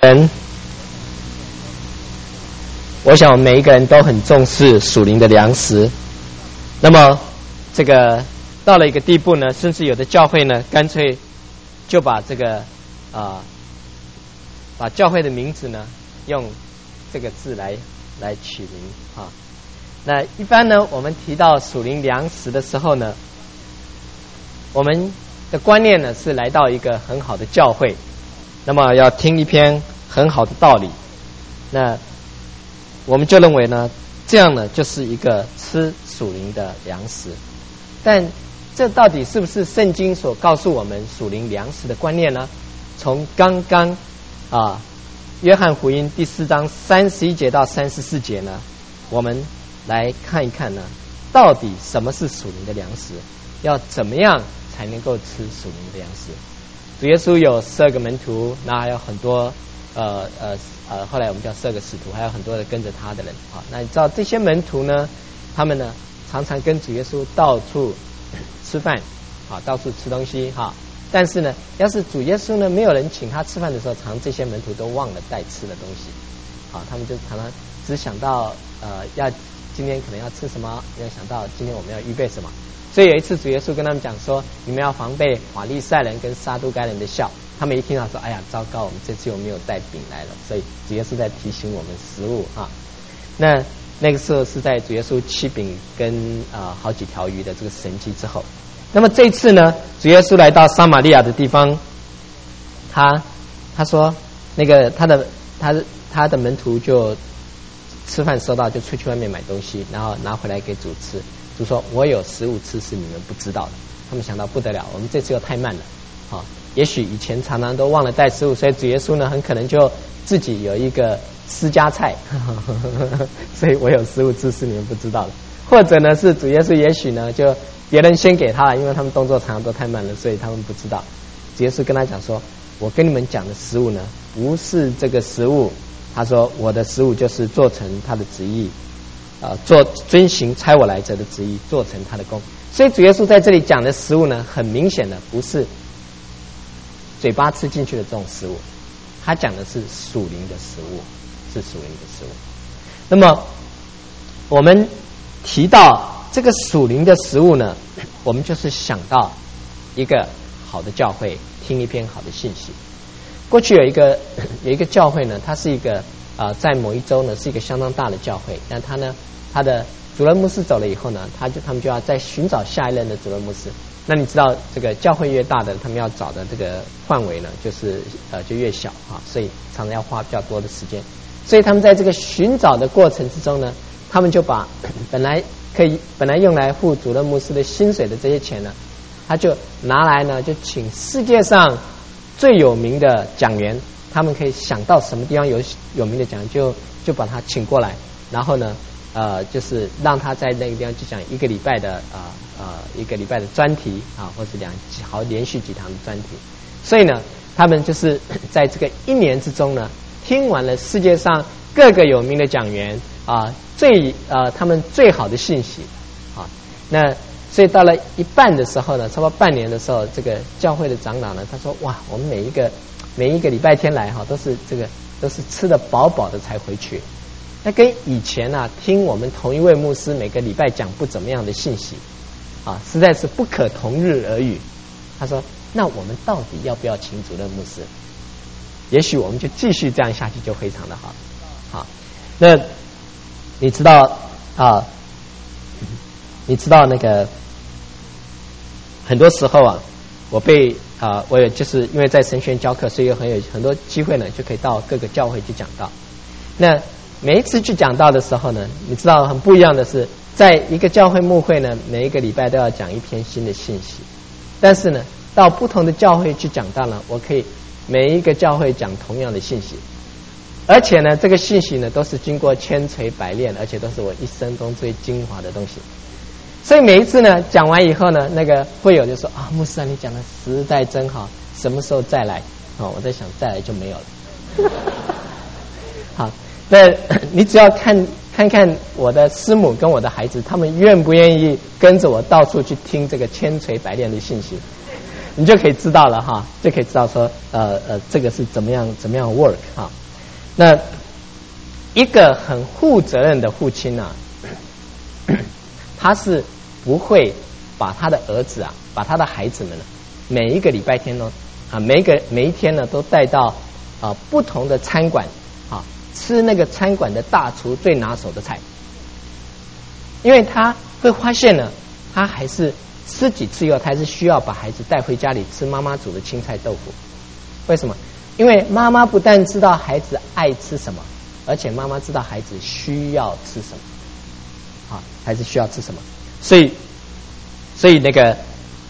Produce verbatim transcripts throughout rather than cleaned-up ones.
人，我想我们每一个人都很重视属灵的粮食。那么，这个到了一个地步呢，甚至有的教会呢，干脆就把这个啊、呃，把教会的名字呢，用这个字来来取名啊。那一般呢，我们提到属灵粮食的时候呢，我们的观念呢是来到一个很好的教会，那么要听一篇很好的道理，那我们就认为呢，这样呢就是一个吃属灵的粮食。但这到底是不是圣经所告诉我们属灵粮食的观念呢？从刚刚啊约翰福音第四章三十一节到三十四节呢，我们来看一看呢，到底什么是属灵的粮食，要怎么样才能够吃属灵的粮食。主耶稣有十二个门徒，那还有很多呃呃呃，后来我们叫十二个使徒，还有很多的跟着他的人啊。那你知道这些门徒呢，他们呢常常跟主耶稣到处吃饭啊，到处吃东西哈。但是呢，要是主耶稣呢没有人请他吃饭的时候，常常这些门徒都忘了带吃的东西，啊，他们就常常只想到呃要今天可能要吃什么，没有想到今天我们要预备什么。所以有一次主耶稣跟他们讲说，你们要防备法利赛人跟撒都该人的笑。他们一听到说，哎呀糟糕，我们这次又没有带饼来了。所以主耶稣在提醒我们食物啊。那那个时候是在主耶稣七饼跟啊、呃、好几条鱼的这个神迹之后。那么这次呢，主耶稣来到撒玛利亚的地方，他他说那个他的他的他的门徒就吃饭收到就出去外面买东西，然后拿回来给主吃。主说我有食物吃是你们不知道的。他们想到不得了，我们这次又太慢了啊！也许以前常常都忘了带食物，所以主耶稣呢很可能就自己有一个私家菜，呵呵呵，所以我有食物吃是你们不知道的。或者呢是主耶稣也许呢就别人先给他了，因为他们动作常常都太慢了，所以他们不知道。主耶稣跟他讲说，我跟你们讲的食物呢不是这个食物，他说我的食物就是做成他的旨意，呃，做遵行差我来者的旨意，做成他的功。所以主耶稣在这里讲的食物呢，很明显的不是嘴巴吃进去的这种食物，他讲的是属灵的食物，是属灵的食物。那么我们提到这个属灵的食物呢，我们就是想到一个好的教会，听一篇好的信息。过去有一个有一个教会呢，它是一个呃，在某一州呢是一个相当大的教会，那他呢，他的主任牧师走了以后呢，他就他们就要再寻找下一任的主任牧师。那你知道这个教会越大的，他们要找的这个范围呢，就是呃就越小啊，所以常常要花比较多的时间。所以他们在这个寻找的过程之中呢，他们就把本来可以本来用来付主任牧师的薪水的这些钱呢，他就拿来呢，就请世界上最有名的讲员，他们可以想到什么地方有有名的讲员，就就把他请过来，然后呢，呃，就是让他在那个地方就讲一个礼拜的啊呃, 呃一个礼拜的专题啊，或者两好连续几堂的专题。所以呢，他们就是在这个一年之中呢，听完了世界上各个有名的讲员啊，最呃他们最好的信息啊，那所以到了一半的时候呢，差不多半年的时候，这个教会的长老呢，他说哇，我们每一个每一个礼拜天来哈，都是这个都是吃得饱饱的才回去。那跟以前啊听我们同一位牧师每个礼拜讲不怎么样的信息啊，实在是不可同日而语。他说那我们到底要不要请主任牧师？也许我们就继续这样下去就非常的好。好，那你知道啊，你知道那个很多时候啊，我被啊，我也就是因为在神学院教课，所以有很有很多机会呢，就可以到各个教会去讲道。那每一次去讲道的时候呢，你知道很不一样的是，在一个教会牧会呢，每一个礼拜都要讲一篇新的信息。但是呢，到不同的教会去讲道呢，我可以每一个教会讲同样的信息，而且呢，这个信息呢都是经过千锤百炼，而且都是我一生中最精华的东西。所以每一次呢讲完以后呢，那个会友就说啊，牧师啊，你讲的实在真好，什么时候再来？哦，我在想再来就没有了。好，那你只要看看看我的师母跟我的孩子，他们愿不愿意跟着我到处去听这个千锤百炼的信息？ 你就可以知道了哈，就可以知道说呃呃这个是怎么样怎么样 work 哈。那一个很负责任的父亲啊，他是不会把他的儿子啊，把他的孩子们呢，每一个礼拜天呢啊，每一个每一天呢都带到啊不同的餐馆啊，吃那个餐馆的大厨最拿手的菜，因为他会发现呢，他还是吃几次以后，他还是需要把孩子带回家里吃妈妈煮的青菜豆腐。为什么？因为妈妈不但知道孩子爱吃什么，而且妈妈知道孩子需要吃什么，啊，孩子需要吃什么，所以，所以那个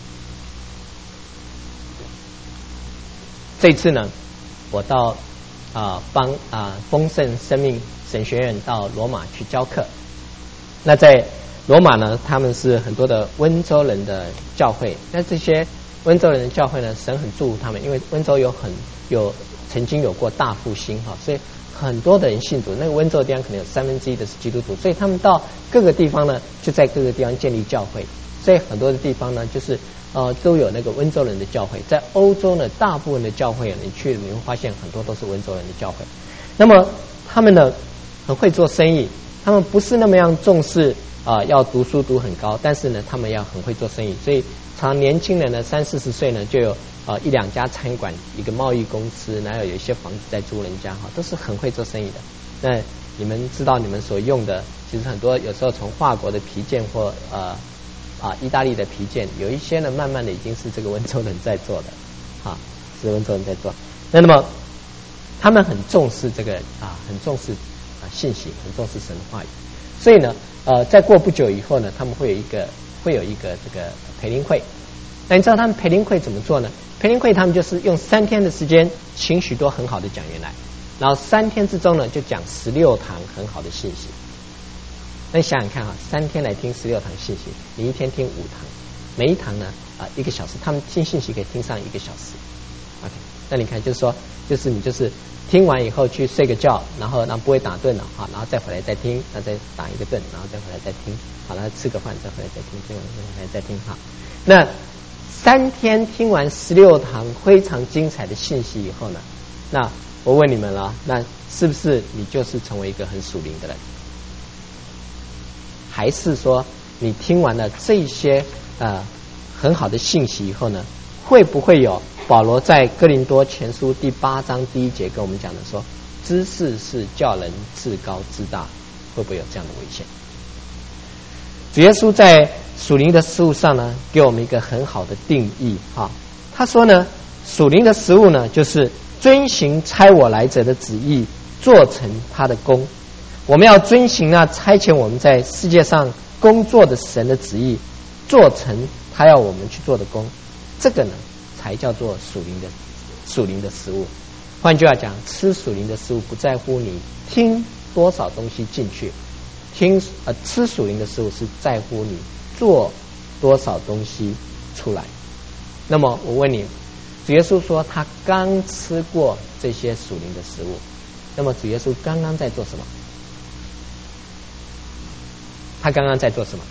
这次呢，我到啊帮啊丰盛生命神学院到罗马去教课。那在罗马呢，他们是很多的温州人的教会。那这些温州人的教会呢，神很祝福他们，因为温州有很有曾经有过大复兴哈，所以很多的人信主。那个温州的地方可能有三分之一的是基督徒，所以他们到各个地方呢，就在各个地方建立教会。所以很多的地方呢，就是呃都有那个温州人的教会。在欧洲呢，大部分的教会你去你会发现很多都是温州人的教会。那么他们呢很会做生意，他们不是那么样重视啊、呃、要读书读很高，但是呢他们要很会做生意，所以常年轻人呢三四十岁呢就有啊、呃、一两家餐馆，一个贸易公司，然后有一些房子在租人家哈，都是很会做生意的。那你们知道你们所用的，其实很多有时候从法国的皮件或呃啊意大利的皮件，有一些呢慢慢的已经是这个温州人在做的，啊是温州人在做。那那么他们很重视这个啊，很重视啊信息，很重视神的话语。所以呢，呃，再过不久以后呢，他们会有一个会有一个这个培灵会。那你知道他们培灵会怎么做呢？培灵会他们就是用三天的时间，请许多很好的讲员来，然后三天之中呢，就讲十六堂很好的信息。那你想想看啊，三天来听十六堂信息，你一天听五堂，每一堂呢啊、呃、一个小时，他们听信息可以听上一个小时。OK， 那你看就是说，就是你就是听完以后去睡个觉，然后然后不会打盹了哈，然后再回来再听，那再打一个盹，然后再回来再听，好了吃个饭再回来再听，这样回来再听哈。那三天听完十六堂非常精彩的信息以后呢，那我问你们了，那是不是你就是成为一个很属灵的人？还是说你听完了这些呃很好的信息以后呢，会不会有保罗在哥林多前书第八章第一节跟我们讲的说，知识是叫人自高自大，会不会有这样的危险？主耶稣在属灵的事物上呢，给我们一个很好的定义哈。他说呢，属灵的食物呢，就是遵行差我来者的旨意，做成他的功。我们要遵行那差遣我们在世界上工作的神的旨意，做成他要我们去做的功。这个呢，才叫做属灵的属灵的食物。换句话讲，吃属灵的食物不在乎你听多少东西进去，听呃吃属灵的食物是在乎你做多少东西出来。那么我问你，主耶稣说他刚吃过这些属灵的食物，那么主耶稣刚刚在做什么？他刚刚在做什么？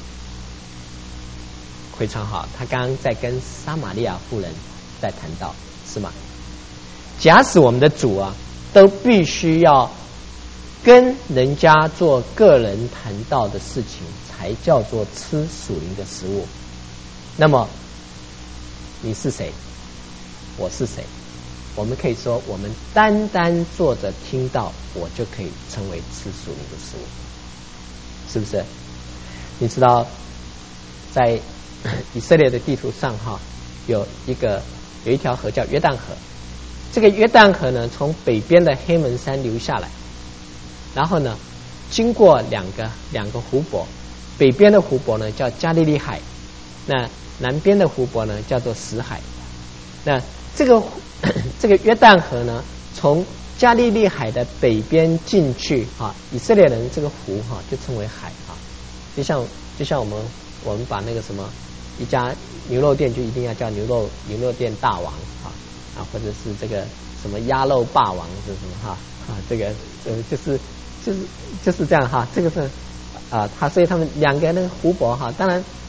非常好，他刚刚在跟撒玛利亚妇人在谈道，是吗？假使我们的主啊，都必须要跟人家做个人谈道的事情，才叫做吃属灵的食物。那么你是谁？我是谁？我们可以说，我们单单坐着听到，我就可以成为吃属灵的食物，是不是？你知道，在以色列的地图上哈，有一个有一条河叫约旦河。这个约旦河呢，从北边的黑门山流下来，然后呢，经过两个两个湖泊，北边的湖泊呢叫加利利海，那南边的湖泊呢叫做死海。那这个这个约旦河呢，从加利利海的北边进去哈，以色列人这个湖哈就称为海哈，就像就像我们我们把那个什么一家牛肉店就一定要叫牛肉牛肉店大王哈啊，或者是这个什么鸭肉霸王是什么哈啊，这个呃就是就是就是这样哈，这个是啊，他所以他们两个那个湖泊哈，当然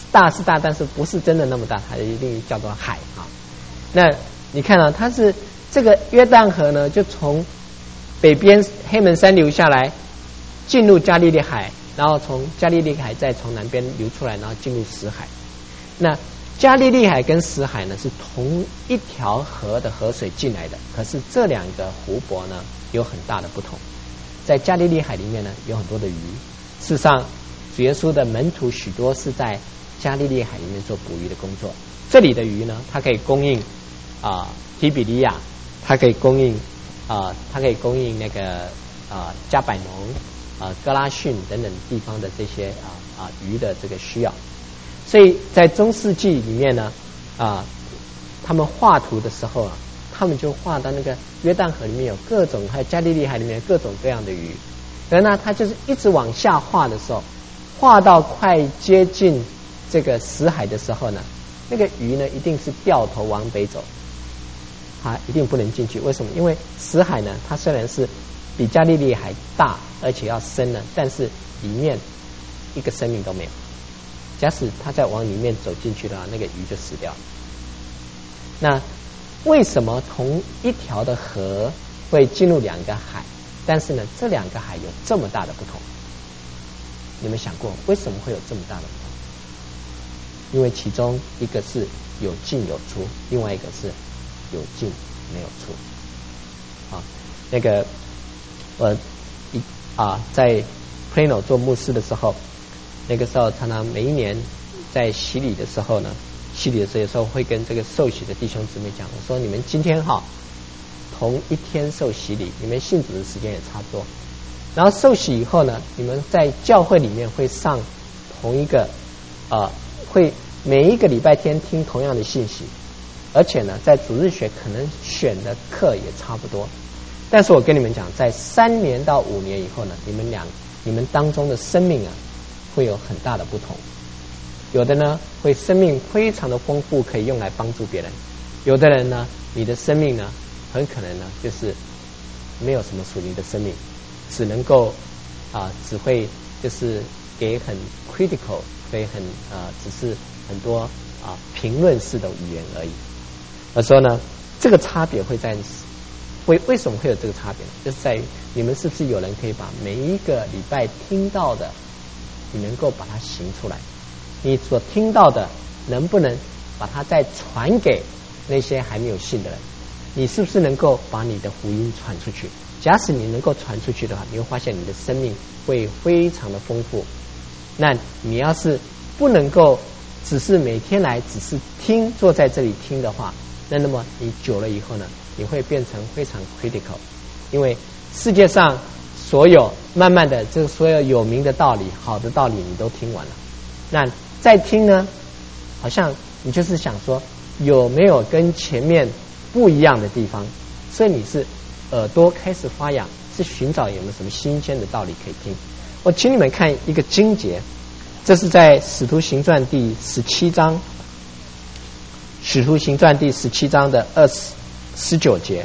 大是大，但是不是真的那么大，它一定叫做海啊。那你看啊，它是这个约旦河呢，就从北边黑门山流下来，进入加利利海，然后从加利利海再从南边流出来，然后进入死海。那加利利海跟死海呢是同一条河的河水进来的，可是这两个湖泊呢有很大的不同。在加利利海里面呢有很多的鱼，事实上主耶稣的门徒许多是在加利利海里面做捕鱼的工作。这里的鱼呢，它可以供应啊提比利亚，它可以供应啊，它可以供应那个啊加百农啊哥拉汛等等地方的这些啊啊鱼的这个需要。所以在中世纪里面呢啊，他们画图的时候啊，他们就画到那个约旦河里面有各种，还有加利利海里面有各种各样的鱼。然后呢，他就是一直往下画的时候，画到快接近这个死海的时候呢，那个鱼呢一定是掉头往北走，它一定不能进去。为什么？因为死海呢，它虽然是比加利利海大，而且要深呢，但是里面一个生命都没有。假使它再往里面走进去的话，那个鱼就死掉了。那为什么同一条的河会进入两个海？但是呢，这两个海有这么大的不同？你们想过为什么会有这么大的不同？因为其中一个是有进有出，另外一个是有进没有出。啊，那个我一啊在 Plano 做牧师的时候，那个时候常常每一年在洗礼的时候呢，洗礼的时候有时候会跟这个受洗的弟兄姊妹讲，我说你们今天哈同一天受洗礼，你们信主的时间也差不多。然后受洗以后呢，你们在教会里面会上同一个呃，会每一个礼拜天听同样的信息，而且呢，在主日学可能选的课也差不多。但是我跟你们讲，在三年到五年以后呢，你们俩你们当中的生命啊，会有很大的不同。有的呢，会生命非常的丰富，可以用来帮助别人；有的人呢，你的生命呢，很可能呢，就是没有什么属灵的生命，只能够啊、呃，只会就是给很 critical， 给很啊、呃，只是很多啊、呃、评论式的语言而已。我说呢，这个差别会在为为什么会有这个差别呢？就是在于你们是不是有人可以把每一个礼拜听到的，你能够把它行出来？你所听到的能不能把它再传给那些还没有信的人？你是不是能够把你的福音传出去？假使你能够传出去的话，你会发现你的生命会非常的丰富。那你要是不能够只是每天来只是听，坐在这里听的话，那那么你久了以后呢，你会变成非常 critical。 因为世界上所有慢慢的这个所有有名的道理，好的道理你都听完了，那再听呢，好像你就是想说有没有跟前面不一样的地方，所以你是耳朵开始发痒，是寻找有没有什么新鲜的道理可以听。我请你们看一个经节，这是在使徒行传第十七章，使徒行传第十七章的二十十九节。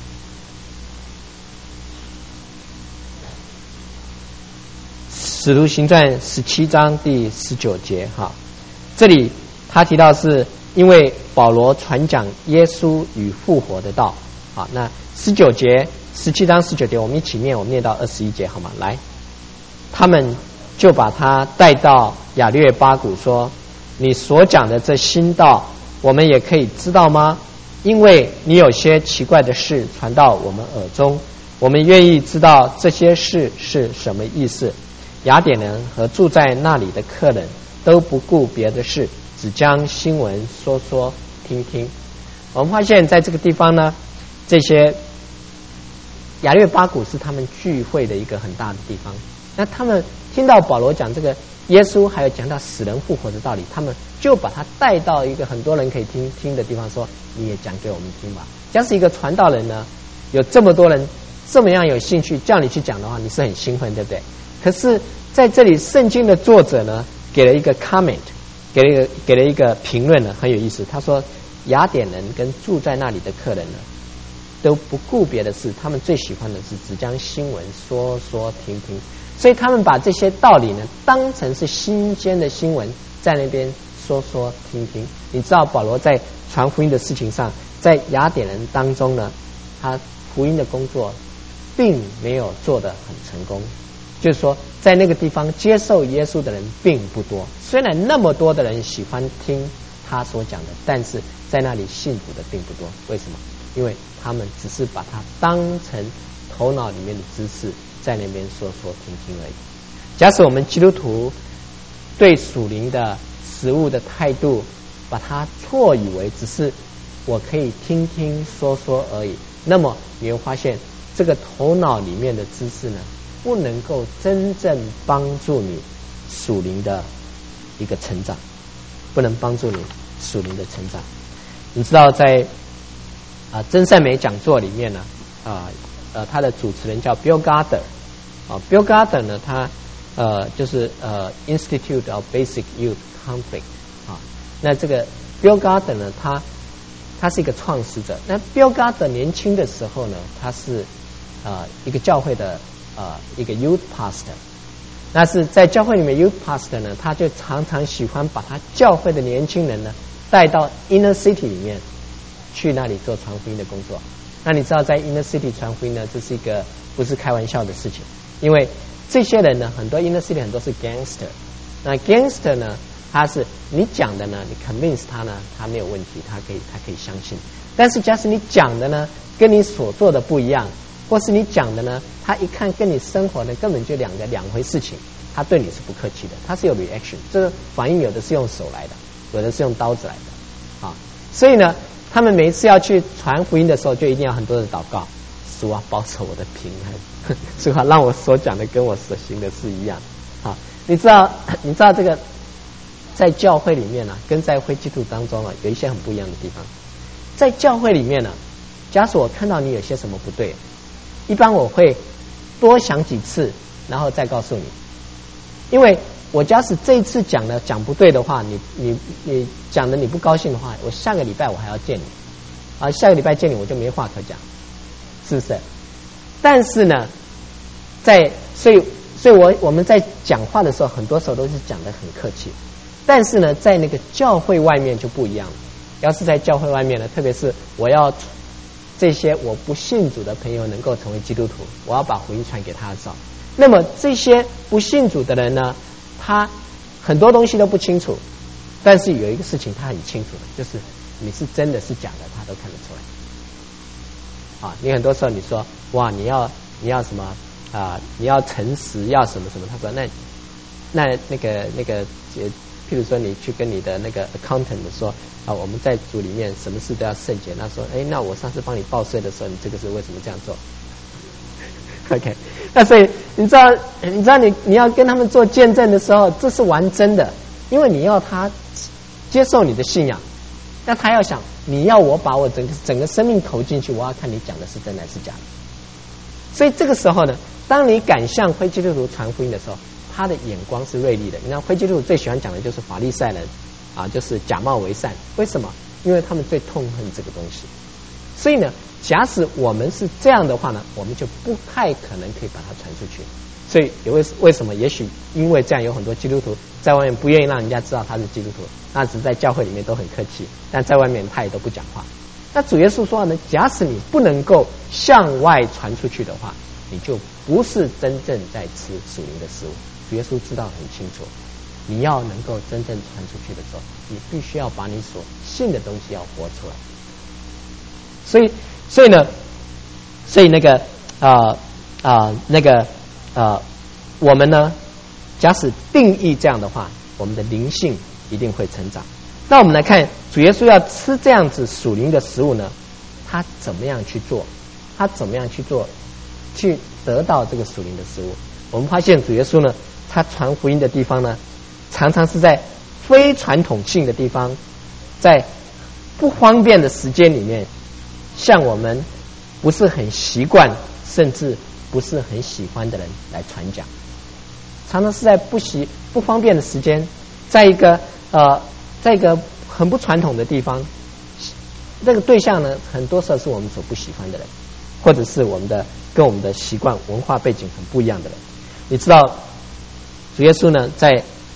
使徒行传十七章第十九节，哈，这里他提到是因为保罗传讲耶稣与复活的道，好，那十九节，十七章十九节，我们一起念，我们念到二十一节，好吗？来，他们就把他带到亚略巴谷，说：“你所讲的这新道，我们也可以知道吗？因为你有些奇怪的事传到我们耳中，我们愿意知道这些事是什么意思。”雅典人和住在那里的客人都不顾别的事，只将新闻说说听听。我们发现在这个地方呢，这些亚略巴谷是他们聚会的一个很大的地方。那他们听到保罗讲这个耶稣，还有讲到死人复活的道理，他们就把他带到一个很多人可以听听的地方，说你也讲给我们听吧。假使一个传道人呢，有这么多人这么样有兴趣叫你去讲的话，你是很兴奋，对不对？可是在这里圣经的作者呢，给了一个 comment， 给了一个给了一个评论呢，很有意思。他说雅典人跟住在那里的客人呢，都不顾别的事，他们最喜欢的是只将新闻说说听听，所以他们把这些道理呢当成是新鲜的新闻，在那边说说听听。你知道保罗在传福音的事情上，在雅典人当中呢，他福音的工作并没有做得很成功，就是说在那个地方接受耶稣的人并不多。虽然那么多的人喜欢听他所讲的，但是在那里信主的并不多。为什么？因为他们只是把它当成头脑里面的知识，在那边说说听听而已。假使我们基督徒对属灵的食物的态度，把它错以为只是我可以听听说说而已，那么你会发现这个头脑里面的知识呢，不能够真正帮助你属灵的一个成长，不能帮助你属灵的成长。你知道在啊真善美讲座里面呢，啊呃他的主持人叫 Bill Gothard 啊 Bill Gothard 呢，他呃就是呃 Institute of Basic Youth Conflict 啊，那这个 Bill Gothard 呢，他他是一个创始者。那 Bill Gothard 年轻的时候呢，他是呃一个教会的呃一个 Youth Pastor。那是在教会里面 Youth Pastor 呢，他就常常喜欢把他教会的年轻人呢带到 Inner City 里面去，那里做传福音的工作。那你知道在 Inner City 传福音呢，这是一个不是开玩笑的事情，因为这些人呢，很多 Inner City 很多是 Gangster。那 Gangster 呢，他是你讲的呢，你 convince 他呢，他没有问题，他可以他可以相信。但是假使你讲的呢，跟你所做的不一样，或是你讲的呢，他一看跟你生活的根本就两个两回事情，他对你是不客气的，他是有 reaction， 这个反应有的是用手来的，有的是用刀子来的啊。所以呢，他们每一次要去传福音的时候，就一定要很多的祷告，主啊，保守我的平安，主啊，让我所讲的跟我所行的是一样啊。你知道，你知道这个在教会里面呢、啊，跟在非基督徒当中啊，有一些很不一样的地方。在教会里面呢、啊，假使我看到你有些什么不对，一般我会多想几次，然后再告诉你。因为我假使这一次讲的讲不对的话，你你你讲的你不高兴的话，我下个礼拜我还要见你，啊，下个礼拜见你我就没话可讲，是不是？但是呢，在所以所以我我们在讲话的时候，很多时候都是讲得很客气。但是呢，在那个教会外面就不一样了。要是在教会外面呢，特别是我要这些我不信主的朋友能够成为基督徒，我要把福音传给他的时候，那么这些不信主的人呢，他很多东西都不清楚，但是有一个事情他很清楚的，就是你是真的是假的，他都看得出来。啊，你很多时候你说哇，你要你要什么啊？你要诚实，要什么什么？他说那那那个那个呃。譬如说，你去跟你的那个 accountant 说啊，我们在组里面什么事都要圣洁。他说，哎，那我上次帮你报税的时候，你这个是为什么这样做 ？OK， 那所以你知道，你知道你你要跟他们做见证的时候，这是玩真的，因为你要他接受你的信仰，那他要想你要我把我整个整个生命投进去，我要看你讲的是真还是假的。所以这个时候呢，当你敢向非基督徒传福音的时候，他的眼光是锐利的。你看非基督徒最喜欢讲的就是法利赛人啊，就是假冒为善。为什么？因为他们最痛恨这个东西。所以呢，假使我们是这样的话呢，我们就不太可能可以把它传出去。所以也为为什么？也许因为这样，有很多基督徒在外面不愿意让人家知道他是基督徒，那只是在教会里面都很客气，但在外面他也都不讲话。那主耶稣说呢，假使你不能够向外传出去的话，你就不是真正在吃属灵的食物。主耶稣知道很清楚，你要能够真正传出去的时候，你必须要把你所信的东西要活出来。所以，所以呢，所以那个啊啊、呃呃、那个呃，我们呢，假使定义这样的话，我们的灵性一定会成长。那我们来看主耶稣要吃这样子属灵的食物呢，他怎么样去做？他怎么样去做？去得到这个属灵的食物？我们发现主耶稣呢，他传福音的地方呢，常常是在非传统性的地方，在不方便的时间里面，向我们不是很习惯，甚至不是很喜欢的人来传讲。常常是在不习不方便的时间，在一个呃，在一个很不传统的地方，这个对象呢，很多时候是我们所不喜欢的人，或者是我们的跟我们的习惯文化背景很不一样的人。你知道主耶稣呢，在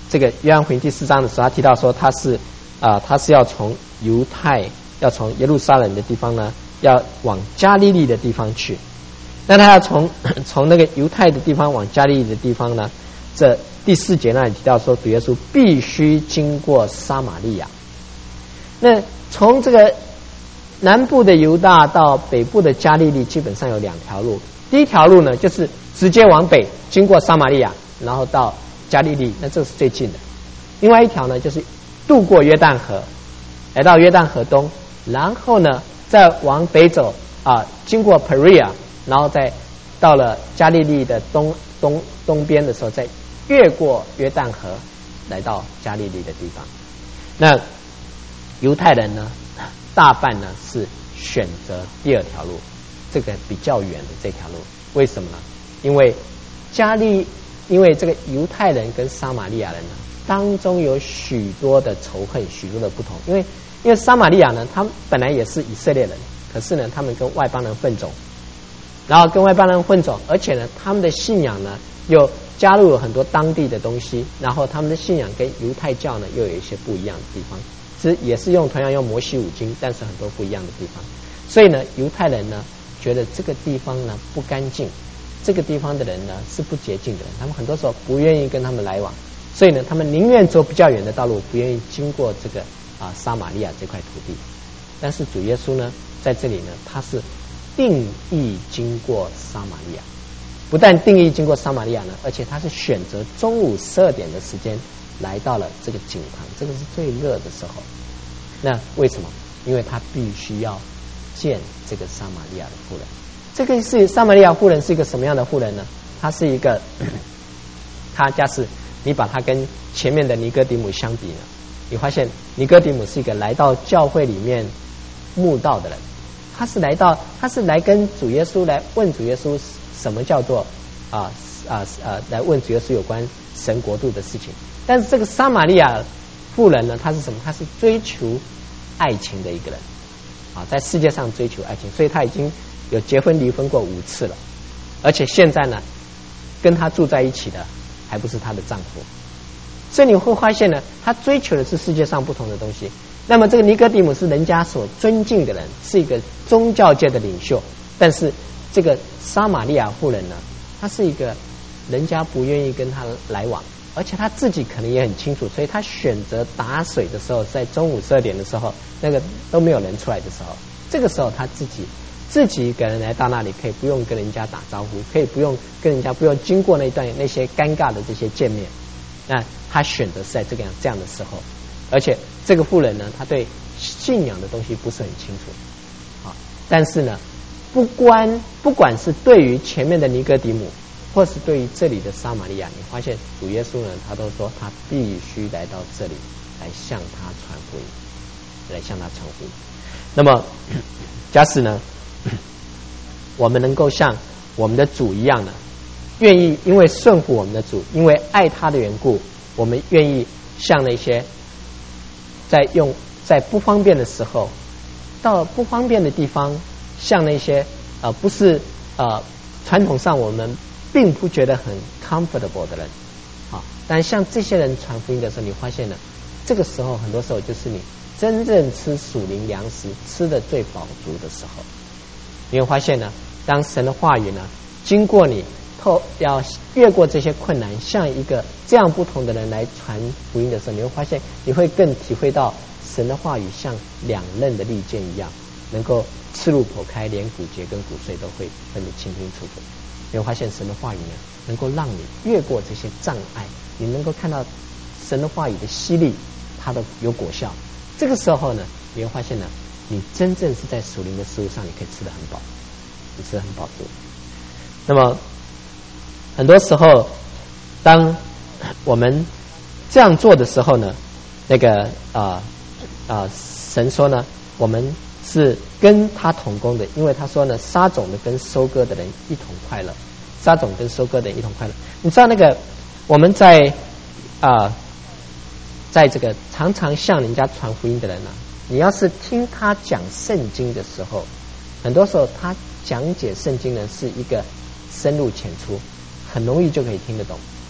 这个约翰福音第四章的时候，他提到说他是啊、呃，他是要从犹太，要从耶路撒冷的地方呢，要往加利利的地方去。那他要从从那个犹太的地方往加利利的地方呢，这第四节那里提到说，主耶稣必须经过撒玛利亚。那从这个南部的犹大到北部的加利利，基本上有两条路。第一条路呢，就是直接往北，经过撒玛利亚，然后到加利利，那这是最近的。另外一条呢，就是渡过约旦河，来到约旦河东，然后呢，再往北走啊，经过 Perea， 然后再到了加利利的东东东边的时候，再越过约旦河，来到加利利的地方。那犹太人呢，大半呢是选择第二条路，这个比较远的这条路。为什么呢？因为加利，因为这个犹太人跟撒玛利亚人呢，当中有许多的仇恨，许多的不同。因为因为撒玛利亚呢，他们本来也是以色列人，可是呢，他们跟外邦人混种，然后跟外邦人混种，而且呢，他们的信仰呢又加入了很多当地的东西，然后他们的信仰跟犹太教呢又有一些不一样的地方。是也是用同样用摩西五经，但是很多不一样的地方。所以呢，犹太人呢觉得这个地方呢不干净，这个地方的人呢是不洁净的人，他们很多时候不愿意跟他们来往，所以呢，他们宁愿走比较远的道路，不愿意经过这个啊撒玛利亚这块土地。但是主耶稣呢，在这里呢，他是定义经过撒玛利亚，不但定义经过撒玛利亚呢，而且他是选择中午十二点的时间。来到了这个井旁，这个是最热的时候。那为什么？因为他必须要见这个撒玛利亚的妇人。这个是撒玛利亚妇人是一个什么样的妇人呢？她是一个，她假使你把她跟前面的尼哥底母相比呢，你发现尼哥底母是一个来到教会里面慕道的人，他是来到，他是来跟主耶稣来问主耶稣什么叫做啊啊啊，来问主耶稣有关神国度的事情。但是这个撒玛利亚妇人呢，她是什么？她是追求爱情的一个人啊，在世界上追求爱情，所以她已经有结婚离婚过五次了，而且现在呢，跟她住在一起的还不是她的丈夫。所以你会发现呢，她追求的是世界上不同的东西。那么这个尼哥底母是人家所尊敬的人，是一个宗教界的领袖，但是这个撒玛利亚妇人呢，她是一个人家不愿意跟她来往。而且他自己可能也很清楚，所以他选择打水的时候，在中午十二点的时候，那个都没有人出来的时候，这个时候他自己自己一个人来到那里，可以不用跟人家打招呼，可以不用跟人家不用经过那段那些尴尬的这些见面。那他选择是在这个样这样的时候，而且这个妇人呢，他对信仰的东西不是很清楚啊，但是呢，不管不管是对于前面的尼哥底母。或是对于这里的撒玛利亚，你发现主耶稣呢，他都说他必须来到这里来向他传福音，来向他传福音。那么，假使呢，我们能够像我们的主一样的，愿意因为顺服我们的主，因为爱他的缘故，我们愿意像那些在用在不方便的时候，到不方便的地方，像那些呃不是呃传统上我们并不觉得很 comfortable 的人，啊，但像这些人传福音的时候，你发现了，这个时候很多时候就是你真正吃属灵粮食吃的最饱足的时候。你会发现呢，当神的话语呢经过你透要越过这些困难，像一个这样不同的人来传福音的时候，你会发现你会更体会到神的话语像两刃的利剑一样，能够刺入剖开，连骨节跟骨髓都会分得清清楚楚。你会发现神的话语呢，能够让你越过这些障碍，你能够看到神的话语的犀利，它的有果效。这个时候呢，你会发现呢，你真正是在属灵的事物上，你可以吃得很饱，你吃得很饱足。那么很多时候，当我们这样做的时候呢，那个啊啊、呃呃，神说呢，我们是跟他同工的，因为他说呢，撒种的跟收割的人一同快乐，撒种跟收割的人一同快乐。你知道那个我们在啊、呃，在这个常常向人家传福音的人呢、啊，你要是听他讲圣经的时候，很多时候他讲解圣经呢是一个深入浅出，很容易就可以听得懂。可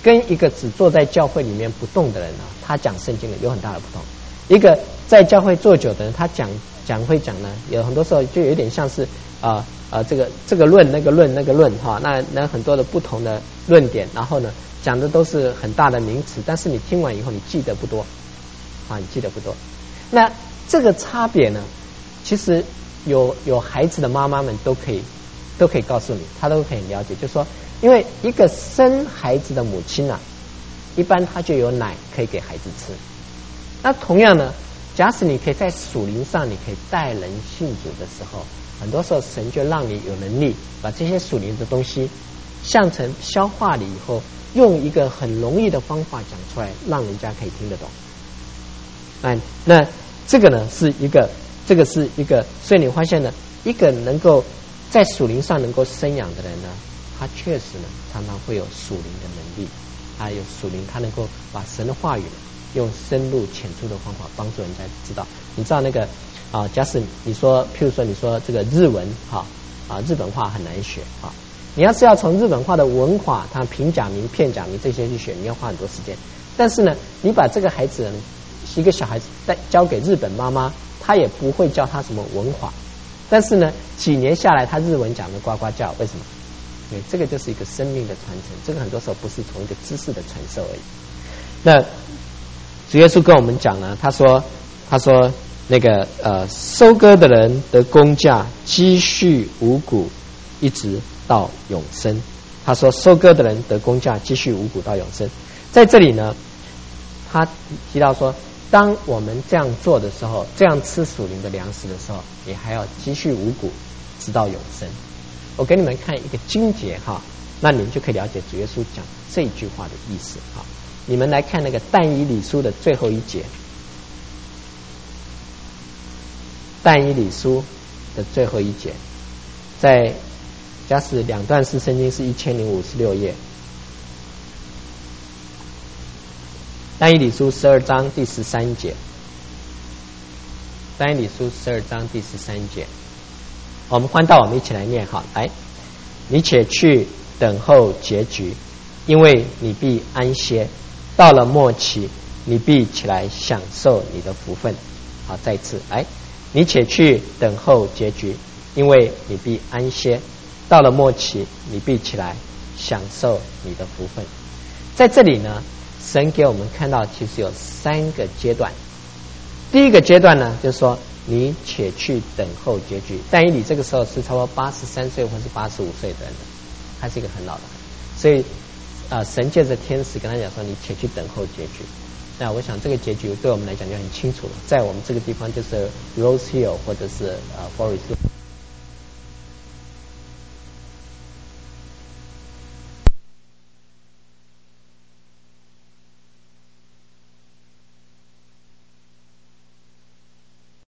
跟一个只坐在教会里面不动的人呢，他讲圣经的有很大的不同。一个在教会坐久的人，他讲讲会讲呢，有很多时候就有点像是啊啊、呃呃、这个这个论那个论那个论哈，那那很多的不同的论点，然后呢讲的都是很大的名词，但是你听完以后你记得不多啊，你记得不多。那这个差别呢，其实有有孩子的妈妈们都可以都可以告诉你，她都可以了解，就是说，因为一个生孩子的母亲啊，一般她就有奶可以给孩子吃。那同样呢，假使你可以在属灵上，你可以带人信主的时候，很多时候神就让你有能力把这些属灵的东西象成消化了以后，用一个很容易的方法讲出来，让人家可以听得懂。那那这个呢是一个，这个是一个，所以你发现呢，一个能够在属灵上能够生养的人呢，他确实呢常常会有属灵的能力，他有属灵，他能够把神的话语用深入浅出的方法帮助人家知道。你知道那个啊，假使你说，譬如说你说这个日文哈啊，日本话很难学啊，你要是要从日本话的文化，它平假名、片假名这些去学，你要花很多时间。但是呢，你把这个孩子一个小孩子带交给日本妈妈，他也不会教他什么文化，但是呢，几年下来，他日文讲的呱呱叫，为什么？因为这个就是一个生命的传承，这个很多时候不是从一个知识的传授而已。那主耶稣跟我们讲呢，他说，他说那个呃，收割的人得工价，积蓄五谷，一直到永生。他说，收割的人得工价，积蓄五谷到永生。在这里呢，他提到说，当我们这样做的时候，这样吃属灵的粮食的时候，你还要积蓄五谷，直到永生。我给你们看一个经节哈，那你们就可以了解主耶稣讲这句话的意思哈。你们来看那个但以理书的最后一节，但以理书的最后一节，在假使两段式圣经是一千零五十六页，但以理书十二章第十三节，但以理书十二章第十三节，我们翻到，我们一起来念哈，来，你且去等候结局，因为你必安歇。到了末期，你必起来享受你的福分。好，再次来，你且去等候结局，因为你必安歇。到了末期，你必起来享受你的福分。在这里呢，神给我们看到其实有三个阶段。第一个阶段呢，就是说你且去等候结局。但以理这个时候是差不多八十三岁或是八十五岁的人，他是一个很老的，所以啊、呃，神借着天使跟他讲说，你且去等候结局。那我想这个结局对我们来讲就很清楚了，在我们这个地方就是 Rose Hill 或者是呃 Forest Hill。